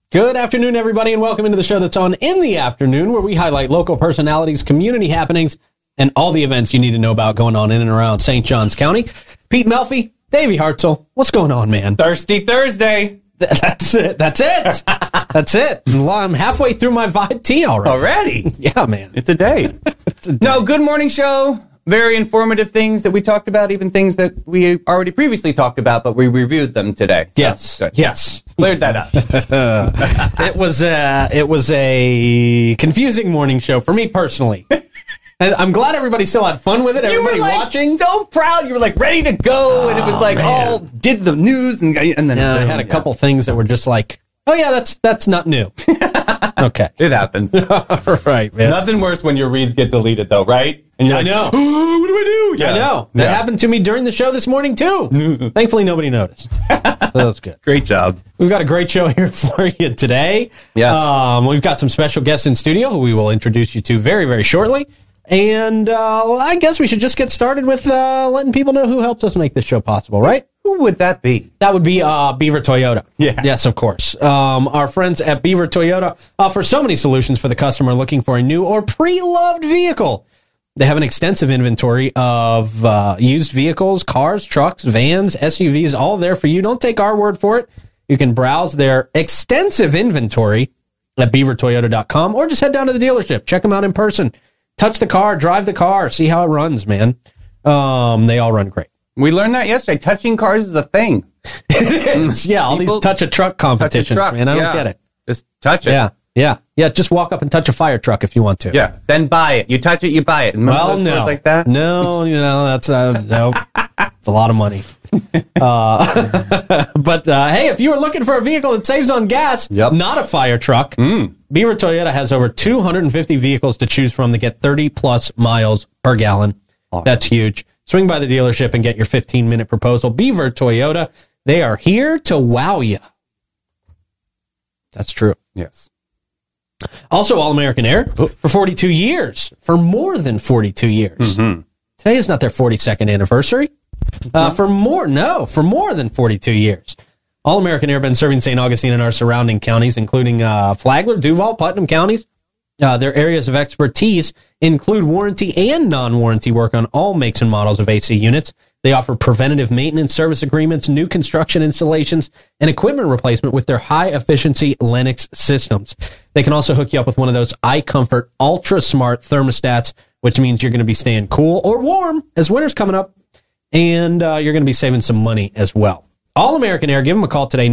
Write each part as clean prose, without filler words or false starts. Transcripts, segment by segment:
Good afternoon, everybody, and welcome into the show that's on in the afternoon, where we highlight local personalities, community happenings, and all the events you need to know about going on in and around St. Johns County. Pete Melfi, Davey Hartzell, what's going on, man? Thirsty Thursday. That's it. That's it. Well, I'm halfway through my Vibe tea Already? Yeah, man. It's a day. No, good morning show. Very informative things that we talked about, even things that we already previously talked about, but we reviewed them today. So, Yes. Cleared that up. It was a confusing morning show for me personally. And I'm glad everybody still had fun with it. Everybody you were watching. So proud. You were like ready to go. And it was like, did the news. And then I had a couple things that were just like, oh, yeah, that's not new. Okay. It happens. All right, man. Nothing worse when your reads get deleted, though, right? And you're I like, know. Oh, what do I do? I know. That happened to me during the show this morning, too. Thankfully, nobody noticed. So that was good. Great job. We've got a great show here for you today. Yes. We've got some special guests in studio who we will introduce you to very, very shortly. And I guess we should just get started with letting people know who helps us make this show possible, right? Who would that be? That would be Beaver Toyota. Yeah. Yes, of course. Our friends at Beaver Toyota offer so many solutions for the customer looking for a new or pre-loved vehicle. They have an extensive inventory of used vehicles, cars, trucks, vans, SUVs, all there for you. Don't take our word for it. You can browse their extensive inventory at beavertoyota.com or just head down to the dealership. Check them out in person. Touch the car, drive the car, see how it runs, man. They all run great. We learned that yesterday. Touching cars is a thing. Yeah, all People these touch a truck competitions, man. I don't get it. Just touch it. Yeah. Just walk up and touch a fire truck if you want to. Yeah. Then buy it. You touch it, you buy it. Well, no. Like that? No, that's no. It's a lot of money. But hey, if you are looking for a vehicle that saves on gas, not a fire truck, Beaver Toyota has over 250 vehicles to choose from that get 30 plus miles per gallon. Awesome. That's huge. Swing by the dealership and get your 15-minute proposal. Beaver Toyota, they are here to wow you. That's true. Yes. Also, All-American Air for 42 years, for more than 42 years. Mm-hmm. Today is not their 42nd anniversary. For more than 42 years. All-American Air been serving St. Augustine and our surrounding counties, including Flagler, Duval, Putnam counties. Their areas of expertise include warranty and non-warranty work on all makes and models of AC units. They offer preventative maintenance service agreements, new construction installations, and equipment replacement with their high-efficiency Lennox systems. They can also hook you up with one of those iComfort Ultra Smart thermostats, which means you're going to be staying cool or warm as winter's coming up, and you're going to be saving some money as well. All-American Air, give them a call today,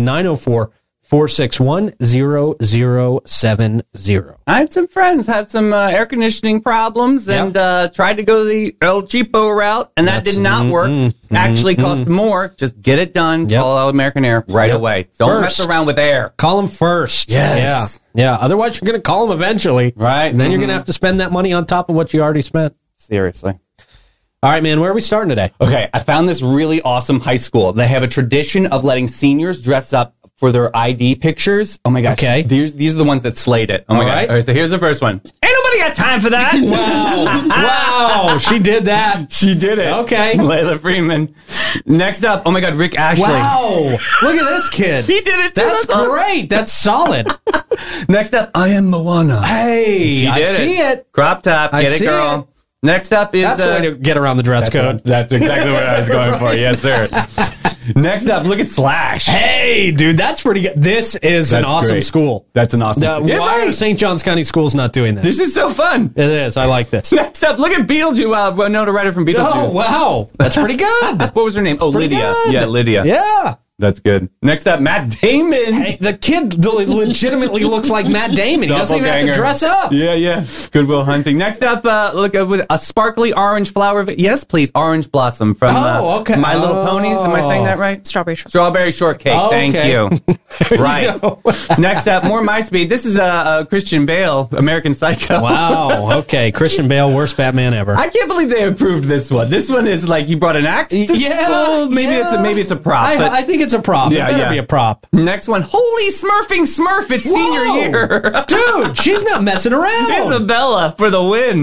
904-461-0070. I had some friends have some air conditioning problems and tried to go the El Cheapo route, and that did not work. Actually cost more. Just get it done. Call All-American Air right away. Don't mess around with air. Call them first. Yes. Yeah. Otherwise, you're going to call them eventually. Right. And then you're going to have to spend that money on top of what you already spent. Seriously. All right, man, where are we starting today? Okay, I found this really awesome high school. They have a tradition of letting seniors dress up for their ID pictures. Oh, my gosh. Okay. These are the ones that slayed it. Oh, my God. All right, so here's the first one. Ain't nobody got time for that. Wow. She did that. She did it. Okay. Layla Freeman. Next up, oh, my God, Rick Ashley. Wow. Look at this kid. He did it, too. That's great. That's solid. Next up, I am Moana. Hey, I see it. Crop top. Get it, girl. It. Next up is... That's the way to get around the dress code. That's exactly what I was going for. Yes, sir. Next up, look at Slash. Hey, dude, that's pretty good. This is an awesome school. That's an awesome school. Why are St. Johns County schools not doing this? This is so fun. It is. I like this. Next up, look at Beetlejuice. Winona Ryder from Beetlejuice. Oh, wow. That's pretty good. What was her name? Oh, Lydia. Good. Yeah, Lydia. Yeah. That's good. Next up, Matt Damon. Hey, the kid legitimately looks like Matt Damon. He doesn't even have to dress up. Yeah. Good Will Hunting. Next up, look with a sparkly orange flower. Yes, please. Orange Blossom from My Little Ponies. Am I saying that right? Strawberry Shortcake. Strawberry Shortcake. Oh, Thank you. Right. Next up, more My Speed. This is Christian Bale, American Psycho. Wow. Okay. Christian Bale, worst Batman ever. I can't believe they approved this one. This one is like you brought an axe to school. Maybe it's a prop. I think it's a prop. It better be a prop. Next one. Holy Smurfing Smurf. It's senior year. Dude, she's not messing around. Isabella for the win.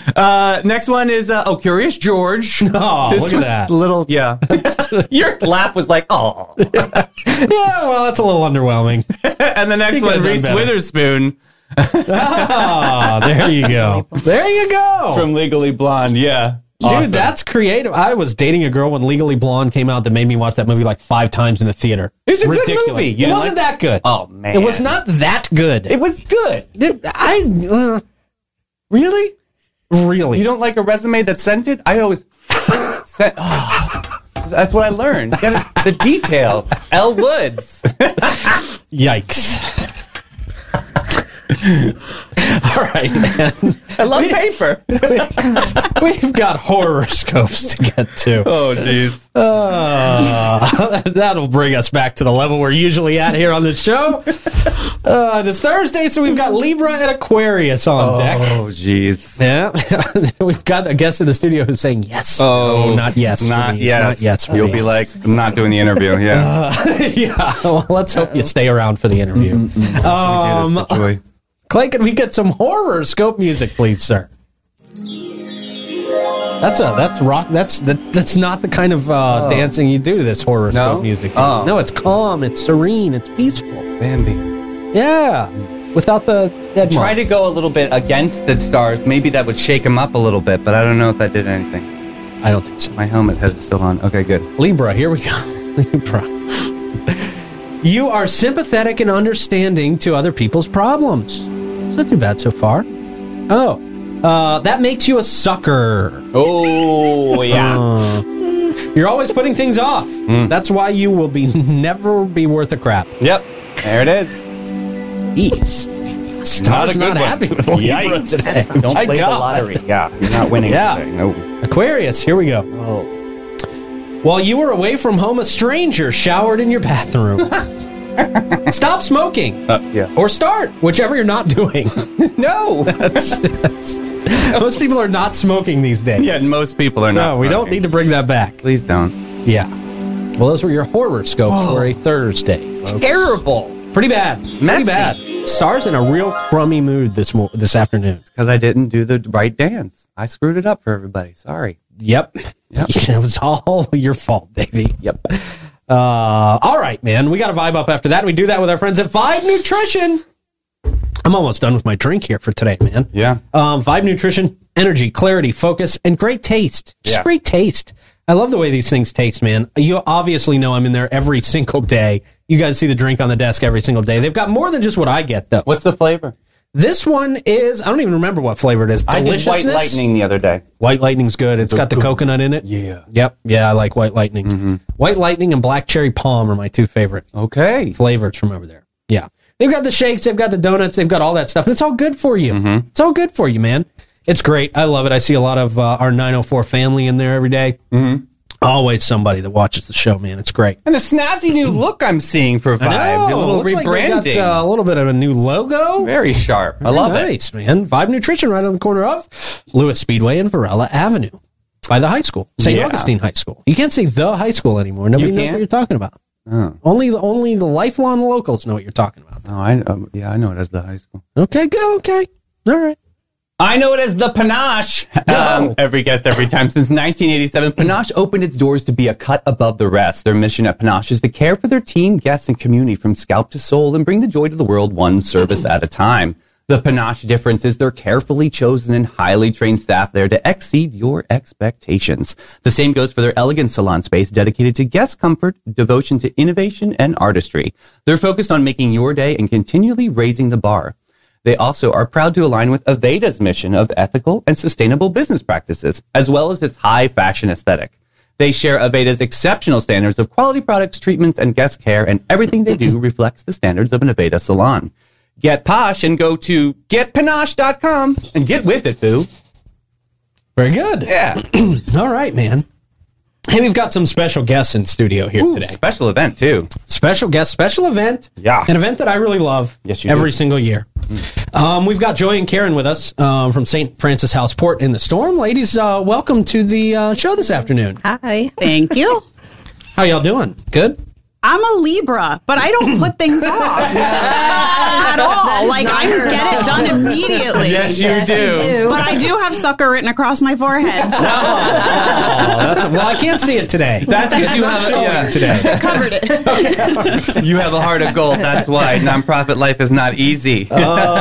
Next one is Curious George. Oh, look at that. Little, yeah. Your laugh was like, oh. Yeah, well, that's a little underwhelming. And the next one, Reese Witherspoon. Oh, there you go. There you go. From Legally Blonde, yeah. Dude, Awesome. that's creative. I was dating a girl when Legally Blonde came out that made me watch that movie like 5 times in the theater. It's a good movie. It wasn't that good. Oh, man. It was not that good. It was good. Really? Really? You don't like a resume that's scented? I always... that's what I learned. The details. Elle Woods. Yikes. All right, man. I love paper. We've got horoscopes to get to. Oh, jeez. That'll bring us back to the level we're usually at here on the show. It's Thursday, so we've got Libra and Aquarius on deck. Oh, jeez. Yeah. We've got a guest in the studio who's saying yes. Oh, no, not yes. Not yes. Not yes. You'll be like, I'm not doing the interview. Yeah. Yeah. Well, let's hope you stay around for the interview. We do this to Joy. Clay, can we get some horoscope music, please, sir? That's rock. That's not the kind of dancing you do to this horoscope music. Oh. No, it's calm, it's serene, it's peaceful. Bambi. Yeah, without the dead. Try to go a little bit against the stars. Maybe that would shake them up a little bit, but I don't know if that did anything. I don't think so. My helmet is still on. Okay, good. Libra, here we go. Libra. You are sympathetic and understanding to other people's problems. It's not too bad so far. Oh, that makes you a sucker. Oh, yeah. You're always putting things off. That's why you will never be worth a crap. Yep. There it is. Jeez. Star's not happy with Libra today. Don't play the lottery. Yeah, you're not winning today. No. Aquarius, here we go. Oh. While you were away from home, a stranger showered in your bathroom. Stop smoking. Yeah. Or start, whichever you're not doing. No. Most people are not smoking these days. Yeah, most people are not. No, we don't need to bring that back. Please don't. Yeah. Well, those were your horoscopes for a Thursday, folks. Terrible. Pretty bad. Messy. Pretty bad. Star's in a real crummy mood this afternoon. Because I didn't do the right dance. I screwed it up for everybody. Sorry. Yep. It was all your fault, Davey. Yep. All right, man. We got to vibe up after that. We do that with our friends at Vibe Nutrition. I'm almost done with my drink here for today, man. Yeah. Vibe Nutrition, energy, clarity, focus, and great taste. Just great taste. I love the way these things taste, man. You obviously know I'm in there every single day. You guys see the drink on the desk every single day. They've got more than just what I get, though. What's the flavor? This one is, I don't even remember what flavor it is. Deliciousness. I did White Lightning the other day. White Lightning's good. It's got the coconut in it. Yeah. Yep. Yeah, I like White Lightning. Mm-hmm. White Lightning and Black Cherry Palm are my 2 favorite flavors from over there. Yeah. They've got the shakes, they've got the donuts, they've got all that stuff. And it's all good for you. Mm-hmm. It's all good for you, man. It's great. I love it. I see a lot of our 904 family in there every day. Mm-hmm. Always somebody that watches the show, man. It's great. And a snazzy new look I'm seeing for Vibe. A little rebranding. Like got, a little bit of a new logo. Very sharp. I love it. Nice, man. Vibe Nutrition right on the corner of Lewis Speedway and Varela Avenue by the high school, St. Augustine High School. You can't say the high school anymore. Nobody knows what you're talking about. Oh. Only the lifelong locals know what you're talking about. Oh, I know it as the high school. Okay, go. Okay. All right. I know it as the Panache. Every guest, every time. Since 1987, Panache opened its doors to be a cut above the rest. Their mission at Panache is to care for their team, guests, and community from scalp to soul and bring the joy to the world one service at a time. The Panache difference is their carefully chosen and highly trained staff there to exceed your expectations. The same goes for their elegant salon space dedicated to guest comfort, devotion to innovation, and artistry. They're focused on making your day and continually raising the bar. They also are proud to align with Aveda's mission of ethical and sustainable business practices, as well as its high fashion aesthetic. They share Aveda's exceptional standards of quality products, treatments, and guest care, and everything they do reflects the standards of an Aveda salon. Get posh and go to getpanache.com and get with it, boo. Very good. Yeah. All right, man. Hey, we've got some special guests in studio here today. Special event, too. Special guest, special event. Yeah. An event that I really love every single year. We've got Joy and Karen with us from St. Francis House Port in the Storm. Ladies, welcome to the show this afternoon. Hi. Thank you. How y'all doing? Good? I'm a Libra, but I don't put things off at all. Like, I can get it done immediately. Yes, you do. But I do have sucker written across my forehead. So. Well, I can't see it today. That's because you have it today. I covered it. You have a heart of gold. That's why nonprofit life is not easy. Through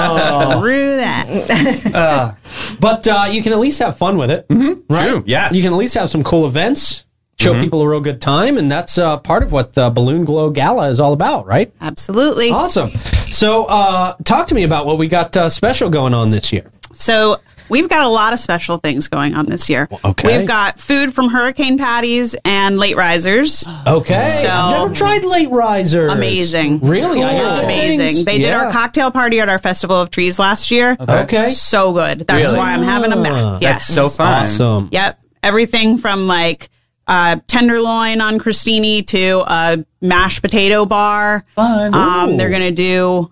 that. But you can at least have fun with it. Mm-hmm. Right? True, yes. You can at least have some cool events. Show people a real good time, and that's part of what the Balloon Glow Gala is all about, right? Absolutely. Awesome. So talk to me about what we got special going on this year. So we've got a lot of special things going on this year. Okay. We've got food from Hurricane Patties and Late Risers. Okay. So- I've never tried Late Risers. Amazing. Really? I hear good Amazing. things. They did our cocktail party at our Festival of Trees last year. Okay. So good. That's Really? why I'm having them back. Yes. That's so fun. Awesome. Yep. Everything from like tenderloin on crostini to a mashed potato bar. Fun. They're going to do,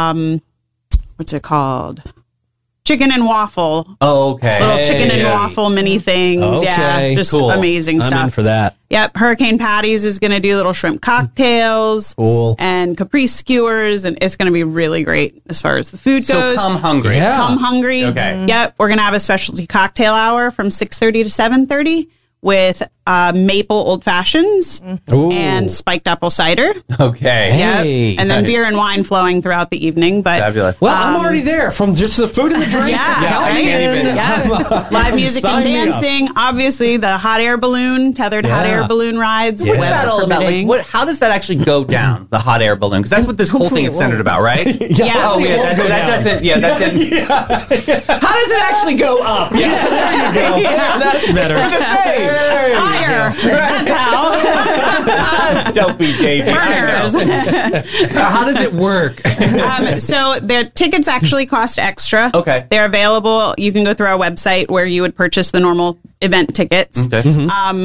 what's it called? Chicken and waffle. Oh, okay. Little chicken and waffle mini things. Okay, Yeah. Just cool. amazing I'm stuff. in for that. Yep. Hurricane Patties is going to do little shrimp cocktails. Cool. And caprese skewers. And it's going to be really great as far as the food So goes. come hungry. Yeah. Come hungry. Okay. Yep. We're going to have a specialty cocktail hour from 6:30 to 7:30 with maple old fashions Ooh. and spiked apple cider. Okay. Hey. Yep. And then beer and wine flowing throughout the evening. But Fabulous. Well, I'm already there from just the food and the drink. Yeah, Count right? me in. Yeah. Live music and Sign me up. dancing. Obviously, the hot air balloon, tethered hot Yeah. air balloon rides. What's weather that all about? Like, permitting. how does that actually go down, the hot air balloon? Because that's what this whole thing is centered about, right? Yeah. Oh, yeah, that doesn't. Yeah, that didn't. How does it actually go up? Yeah, there you go. That's better. Fire. That's how. Don't be Davey. Burners. How does it work? So their tickets actually cost extra. Okay. They're available. You can go through our website where you would purchase the normal event tickets. Okay.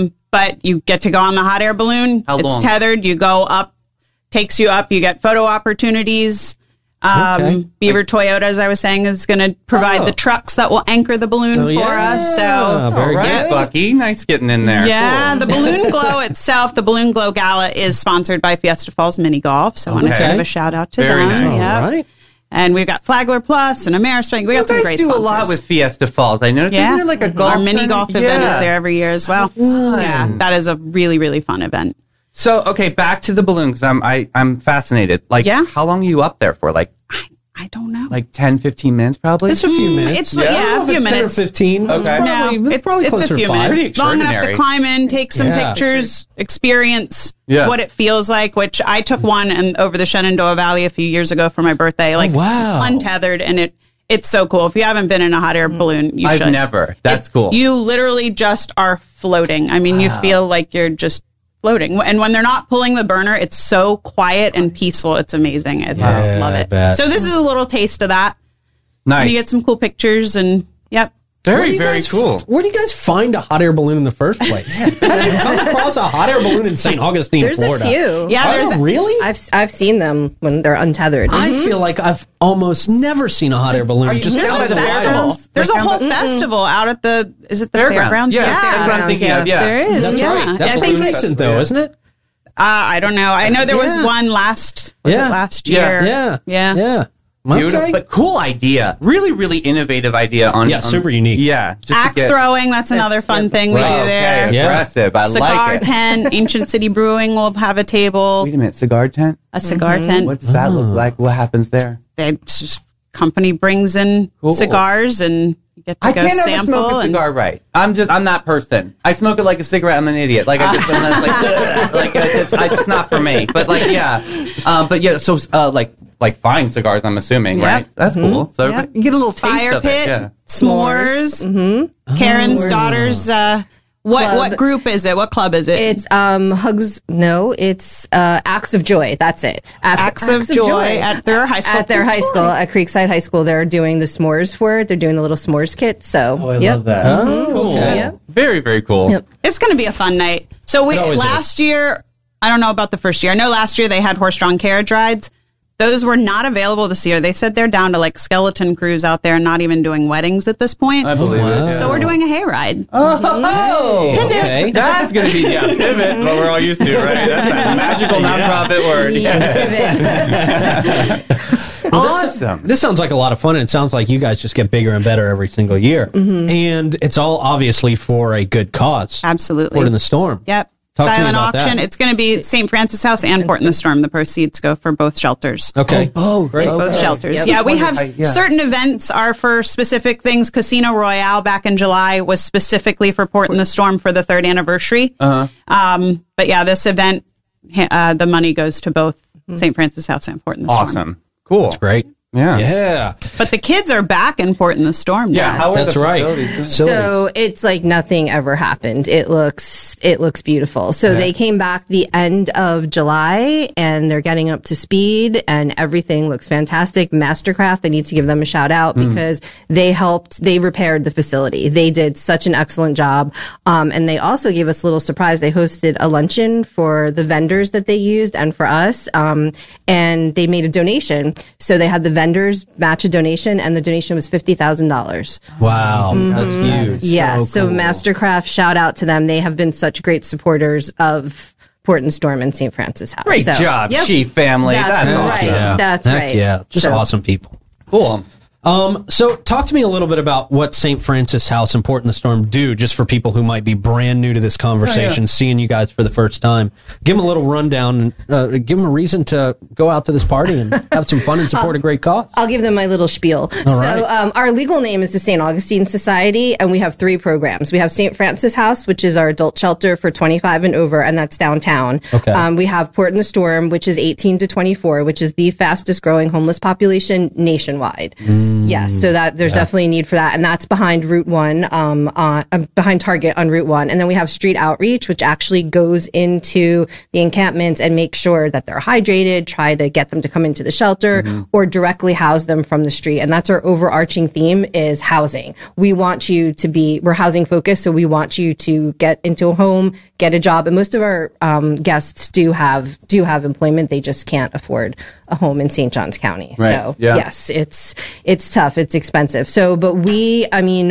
But you get to go on the hot air balloon. How It's long? tethered. You go up, takes you up. You get photo opportunities. Okay. Beaver Toyota, as I was saying, is going to provide the trucks that will anchor the balloon for us. So very All right, good. Bucky. Nice getting in there. yeah, Cool. the Balloon Glow itself, the Balloon Glow Gala is sponsored by Fiesta Falls Mini Golf. So I want to Okay. give a shout out to Very them. nice. Yep. All right. And we've got Flagler Plus and Amerispring. We got some You great guys do sponsors. a lot with Fiesta Falls. I noticed. Yeah. Isn't there like a golf Our mini tournament? golf event is there every year as well. fun. Yeah, that is a really, really fun event. So, okay, back to the balloon because I'm fascinated. Like, Yeah. how long are you up there for? I don't know. Like 10, 15 minutes probably? It's a few minutes. It's yeah, I don't know a if few it's 10 minutes. or 15. Okay. It's probably, No, probably it's closer a few to 5. minutes. Long enough to extraordinary. climb in, take some Yeah. pictures, experience Yeah. what it feels like. Which I took one and over the Shenandoah Valley a few years ago for my birthday. Like wow. untethered, and it's so cool. If you haven't been in a hot air balloon, you I've should. never. That's cool. You literally just are floating. I mean, you feel like you're just floating. And when they're not pulling the burner, it's so quiet and peaceful. It's amazing. I love I it. bet. So this is a little taste of that. Nice. You get some cool pictures and yep. Where do Very, you very guys- cool. Where do you guys find a hot air balloon in the first place? How did you come across a hot air balloon in St. Augustine, There's Florida? a few. Yeah, Are there's there really? I've seen them when they're untethered. I feel like I've almost never seen a hot air balloon. you Just down There's by a the festival. fairgrounds? There's a Like whole down festival out at the is it the Fairgrounds. Yeah, that's what I'm thinking of. Yeah. There is. That's yeah. right. That's I a think little recent, though, isn't it? I don't know. I know there was Yeah. one last was Yeah. it last Yeah. year? Yeah. Beautiful, Okay. but cool idea. Really, really innovative idea. Yeah, super unique. Yeah, just to Axe get- throwing, that's another fun thing we Right. do there. Okay, Yeah. aggressive. I Cigar like it. tent, Ancient City Brewing will have a table, Wait a minute, cigar tent. a cigar tent. What does that look like? What happens there? The company brings in cigars and you get to I go can't ever sample. smoke a and cigar right. I'm that person. I smoke it like a cigarette. I'm an idiot. Like I just, I'm just like it's not for me. But like, yeah. So like fine cigars, I'm assuming, Yep. right? That's cool. So Yep. you get a little taste Fire of pit, it. Yeah. s'mores, Karen's daughter's. What group is it? What club is it? It's Hugs. No, it's Acts of Joy. That's it. Acts of Joy at their high school. At their high school, at Creekside High School, they're doing the s'mores for it. They're doing the little s'mores kit. So, love that. Oh, cool. Yeah. Very, very cool. Yep. It's going to be a fun night. So It always last year, I don't know about the first year. I know last year they had horse-drawn carriage rides. Those were not available this year. They said they're down to like skeleton crews out there, not even doing weddings at this point. I believe it. Yeah. So we're doing a hayride. Oh, okay. That's going to be, pivot, what we're all used to, right? That's a magical nonprofit word. Awesome. This sounds like a lot of fun, and it sounds like you guys just get bigger and better every single year. And it's all obviously for a good cause. Absolutely. Port in the Storm. Yep. Talk to me Silent about auction. that. It's going to be St. Francis House and Port in the Storm. The proceeds go for both shelters. Okay. Oh, great. Both shelters. Yep. Yeah, we have Yeah. certain events are for specific things. Casino Royale back in July was specifically for Port in the Storm for the 3rd anniversary. But yeah, this event, the money goes to both St. Francis House and Port in the Storm. Awesome. Cool. That's great. Yeah. Yeah. But the kids are back in Port in the Storm. Yeah. Yes. How are That's the right. facilities? So it's like nothing ever happened. It looks beautiful. So they came back the end of July and they're getting up to speed and everything looks fantastic. Mastercraft, I need to give them a shout out because they repaired the facility. They did such an excellent job. And they also gave us a little surprise. They hosted a luncheon for the vendors that they used and for us. And they made a donation. So they had the vendors match a donation and the donation was $50,000. Wow. That's huge. Yeah, so cool. Mastercraft, shout out to them. They have been such great supporters of Port and Storm and St. Francis House. Great job, Chief family. That's right. awesome. Yeah. That's Heck right. Yeah. Just So- awesome people. Cool. So talk to me a little bit about what St. Francis House and Port in the Storm do, just for people who might be brand new to this conversation, seeing you guys for the first time. Give them a little rundown, give them a reason to go out to this party and have some fun and support a great cause. I'll give them my little spiel. right. So our legal name is the St. Augustine Society, and we have 3 programs. We have St. Francis House, which is our adult shelter for 25 and over, and that's downtown. Okay. We have Port in the Storm, which is 18 to 24, which is the fastest growing homeless population nationwide. Yes, so that there's definitely a need for that, and that's behind Route 1, behind Target on Route 1. And then we have Street Outreach, which actually goes into the encampments and makes sure that they're hydrated, try to get them to come into the shelter, or directly house them from the street. And that's our overarching theme is housing. We want you to be, we're housing focused, so we want you to get into a home, get a job. And most of our guests do have employment. They just can't afford a home in St. Johns County. Right. So Yeah. yes, it's tough. It's expensive. So, but we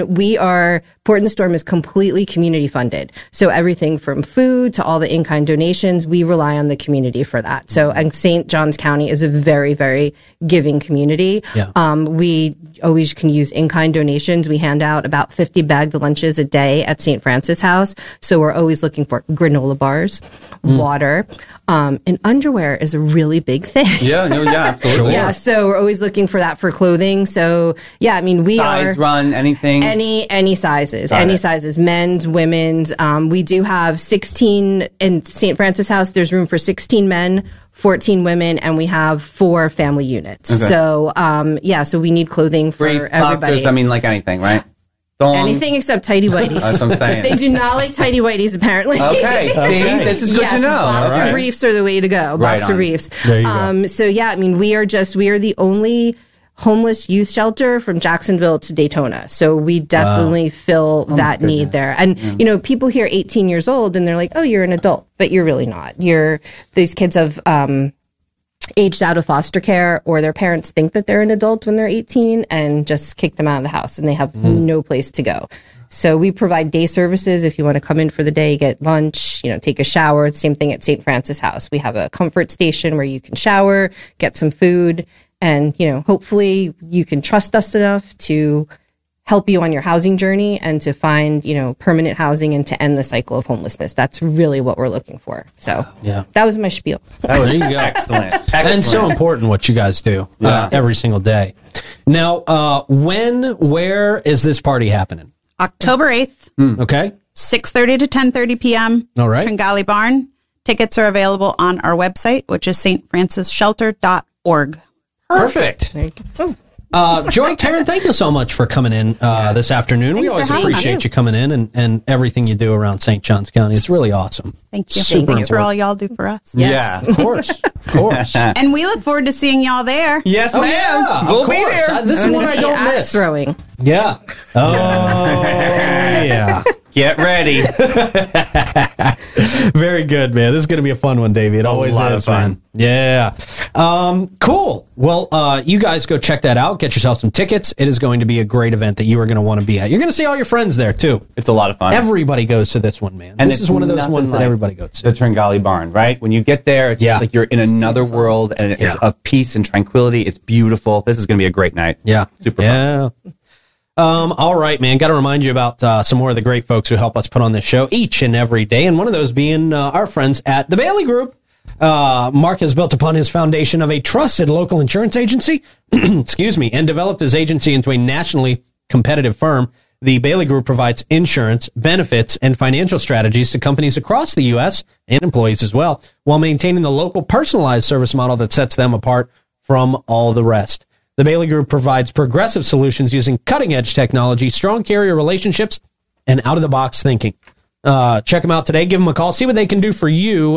are, Port in the Storm is completely community funded. So everything from food to all the in-kind donations, we rely on the community for that. So, and St. Johns County is a very, very giving community. Yeah. We always can use in-kind donations. We hand out about 50 bagged lunches a day at St. Francis House. So we're always looking for granola bars, water, and underwear is a really big thing. Yeah, absolutely. Yeah, so we're always looking for that for clothing. So yeah, I mean, we Size, are run, anything. any sizes, Got it. sizes, men's, women's. We do have 16 in St. Francis House. There's room for 16 men, 14 women, and we have 4 family units. Okay. So so we need clothing for Briefs, everybody. boxers, I mean, like anything, right? Thong. Anything except tidy whities. That's what I'm saying. They do not like tidy whities, apparently. Okay, see, this is good Yes, to know. boxer All right. briefs are the way to go. Right Boxer on. briefs. There you go. So yeah, I mean, we are the only homeless youth shelter from Jacksonville to Daytona. So we definitely fill that need there. And you know, people here 18 years old and they're like, "Oh, you're an adult," but you're really not. These kids have aged out of foster care, or their parents think that they're an adult when they're 18 and just kick them out of the house and they have no place to go. So we provide day services. If you want to come in for the day, get lunch, take a shower. Same thing at St. Francis House. We have a comfort station where you can shower, get some food, and, hopefully you can trust us enough to help you on your housing journey and to find, permanent housing and to end the cycle of homelessness. That's really what we're looking for. So Yeah. that was my spiel. There you go. Excellent. And so important what you guys do every single day. Now, where is this party happening? October 8th, Okay. 6:30 to 10:30 p.m. All right. Tringali Barn. Tickets are available on our website, which is stfrancisshelter.org. Perfect. There you go. Joy, Karen, thank you so much for coming in this afternoon. We Thanks for always having appreciate us. you coming in and everything you do around St. Johns County. It's really awesome. Thank you. Super Thanks for important. all y'all do for us. Yeah. Of course. Of course. And we look forward to seeing y'all there. Yes, Oh, ma'am. yeah, We'll of be course. there. This is I'm one gonna I see don't axe miss. throwing. Yeah. Oh, yeah. Get ready. Very good, man. This is going to be a fun one, Davey. It always is, man. Yeah. Cool. Well, you guys go check that out. Get yourself some tickets. It is going to be a great event that you are going to want to be at. You're going to see all your friends there, too. It's a lot of fun. Everybody goes to this one, man. And this is one of those ones that everybody goes to. The Tringali Barn, right? When you get there, it's just like you're in another world, and it's of peace and tranquility. It's beautiful. This is going to be a great night. Yeah. Super fun. All right, man. Got to remind you about some more of the great folks who help us put on this show each and every day, and one of those being our friends at the Bailey Group. Mark has built upon his foundation of a trusted local insurance agency, excuse me, and developed his agency into a nationally competitive firm. The Bailey Group provides insurance, benefits, and financial strategies to companies across the U.S. and employees as well, while maintaining the local personalized service model that sets them apart from all the rest. The Bailey Group provides progressive solutions using cutting-edge technology, strong carrier relationships, and out-of-the-box thinking. Check them out today. Give them a call. See what they can do for you.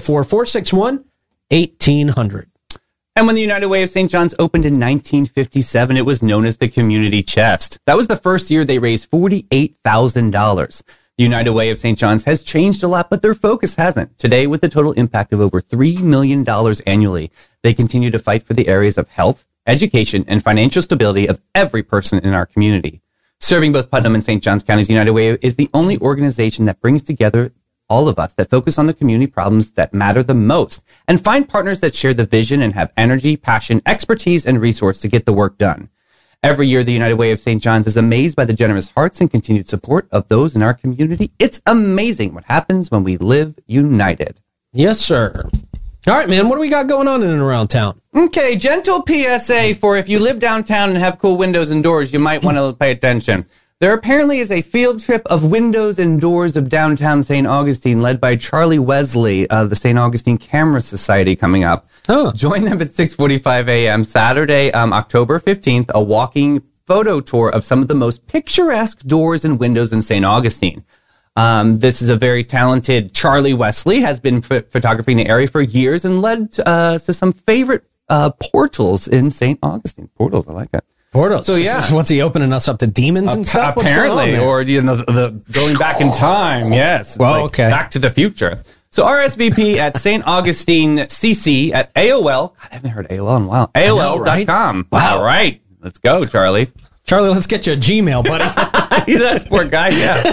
904-461-1800. And when the United Way of St. John's opened in 1957, it was known as the Community Chest. That was the first year they raised $48,000. The United Way of St. John's has changed a lot, but their focus hasn't. Today, with a total impact of over $3 million annually, they continue to fight for the areas of health, education, and financial stability of every person in our community. Serving both Putnam and St. Johns Counties, United Way is the only organization that brings together all of us that focus on the community problems that matter the most and find partners that share the vision and have energy, passion, expertise, and resource to get the work done. Every year, the United Way of St. John's is amazed by the generous hearts and continued support of those in our community. It's amazing what happens when we live united. Yes, sir. All right, man, what do we got going on in and around town? Okay, gentle PSA for if you live downtown and have cool windows and doors, you might want to pay attention. There apparently is a field trip of windows and doors of downtown St. Augustine led by Charlie Wesley of the St. Augustine Camera Society coming up. Join them at 6:45 a.m. Saturday, October 15th, a walking photo tour of some of the most picturesque doors and windows in St. Augustine. This is a very talented Charlie Wesley, has been photographing the area for years and led to some favorite portals in St. Augustine. Portals, I like that. Portals. So yeah, what's he opening us up to demons and stuff? Apparently, or the going back in time. Yes. Well, okay. Back to the future. So RSVP at St. Augustine CC at AOL. God, I haven't heard AOL in a while. AOL.com. Wow. All right, let's go, Charlie. Charlie, let's get you a Gmail, buddy. That poor guy,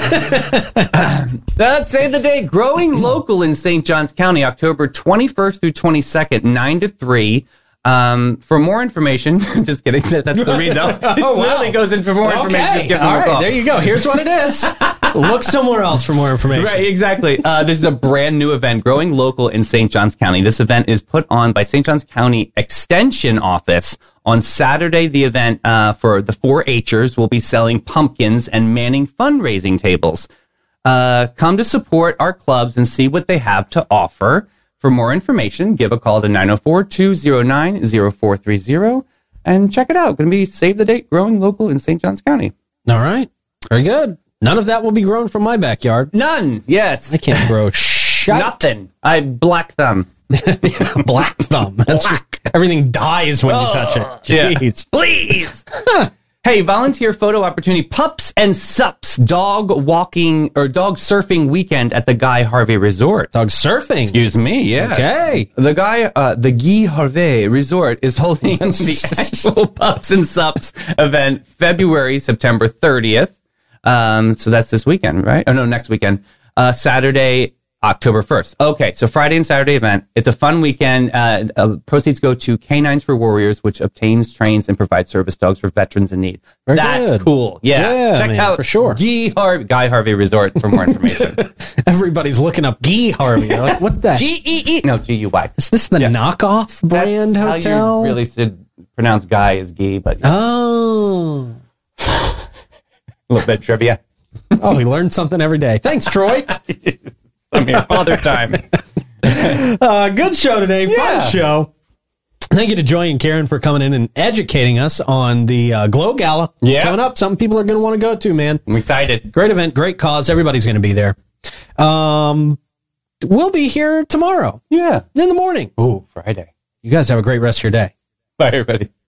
yeah. Let's say the day. Growing local in St. Johns County, October 21st through 22nd, 9 to 3. For more information, just kidding. That's the read, though. It really goes in for more information. Just give them a call. There you go. Here's what it is. Look somewhere else for more information. Right, exactly. This is a brand new event, Growing Local in St. Johns County. This event is put on by St. Johns County Extension Office on Saturday. The event for the 4-H'ers will be selling pumpkins and manning fundraising tables. Come to support our clubs and see what they have to offer. For more information, give a call to 904-209-0430 and check it out. Going to be Save the Date Growing Local in St. Johns County. All right. Very good. None of that will be grown from my backyard. None. Yes. I can't grow shit. Nothing. I black thumb. Black thumb. That's just, everything dies when you touch it. Jeez. Yeah. Please. Hey, volunteer photo opportunity, Pups and Sups, dog walking or dog surfing weekend at the Guy Harvey Resort. Dog surfing? Excuse me, yes. Okay. The Guy Harvey Resort is holding the actual Pups and Sups event September 30th. So that's this weekend, right? Oh, no, next weekend. Saturday, October 1st. Okay, so Friday and Saturday event. It's a fun weekend. Proceeds go to Canines for Warriors, which obtains, trains, and provides service dogs for veterans in need. That's good. Cool. Yeah. Check out for sure. Guy Harvey Resort for more information. Everybody's looking up Guy Harvey. They're like, what the? G-E-E. No, G-U-Y. Is this the knockoff brand That's hotel? How you really should pronounce Guy as Guy, but oh, a little bit trivia. Oh, we learned something every day. Thanks, Troy. I'm here all the time. Good show today. Fun show. Thank you to Joy and Karen for coming in and educating us on the Glow Gala. Coming up. Something people are going to want to go to, man. I'm excited. Great event, great cause. Everybody's going to be there. We'll be here tomorrow. Yeah. In the morning. Oh, Friday. You guys have a great rest of your day. Bye, everybody.